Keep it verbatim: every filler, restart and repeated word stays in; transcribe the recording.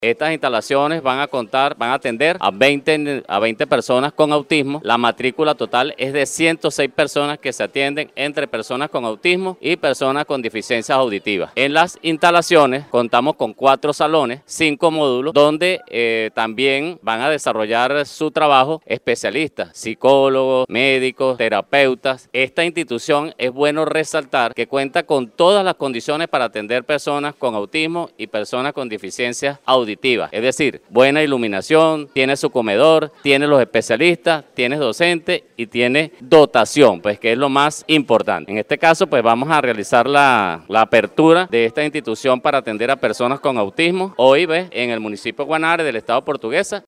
Estas instalaciones van a contar, van a atender a veinte, a veinte personas con autismo. La matrícula total es de ciento seis personas que se atienden entre personas con autismo y personas con deficiencias auditivas. En las instalaciones contamos con cuatro salones, cinco módulos, donde eh, también van a desarrollar su trabajo especialistas, psicólogos, médicos, terapeutas. Esta institución, es bueno resaltar que cuenta con todas las condiciones para atender personas con autismo y personas con deficiencias auditivas. Es decir, buena iluminación, tiene su comedor, tiene los especialistas, tiene docentes y tiene dotación, pues que es lo más importante. En este caso, pues vamos a realizar la, la apertura de esta institución para atender a personas con autismo, hoy, ¿ves?, en el municipio de Guanare del estado Portuguesa.